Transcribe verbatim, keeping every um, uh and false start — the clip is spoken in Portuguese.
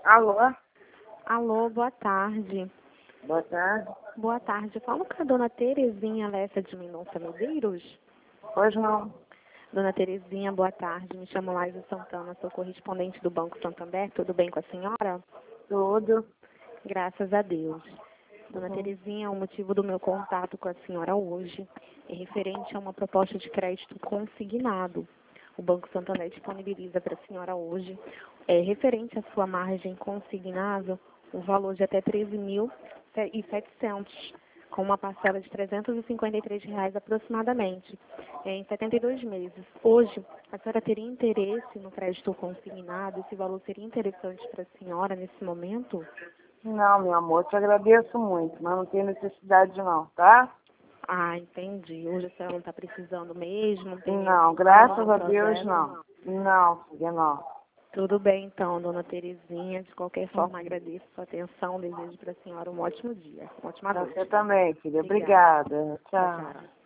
Alô? Alô, boa tarde. Boa tarde. Boa tarde. Falo com a dona Terezinha Lessa de Mendonça Medeiros. Pois não. Dona Terezinha, boa tarde. Me chamo Laís Santana, sou correspondente do Banco Santander. Tudo bem com a senhora? Tudo. Graças a Deus. Dona Uhum. Terezinha, o motivo do meu contato com a senhora hoje é referente a uma proposta de crédito consignado. O Banco Santander disponibiliza para a senhora hoje, é, referente à sua margem consignável, um valor de até treze mil e setecentos, com uma parcela de trezentos e cinquenta e três reais aproximadamente, é, em setenta e dois meses. Hoje, a senhora teria interesse no crédito consignado? Esse valor seria interessante para a senhora nesse momento? Não, meu amor, te agradeço muito, mas não tem necessidade não, tá? Ah, entendi. Hoje a senhora não está precisando mesmo? Tem Não, nenhum graças plano, a Deus projeto? não. Não, filha, não. Tudo bem, então, dona Terezinha. De qualquer forma, Uhum. agradeço a sua atenção. Desejo para a senhora um ótimo dia, uma ótima Você noite. também, filha. Obrigada. Obrigada. Tchau, Tchau. tchau.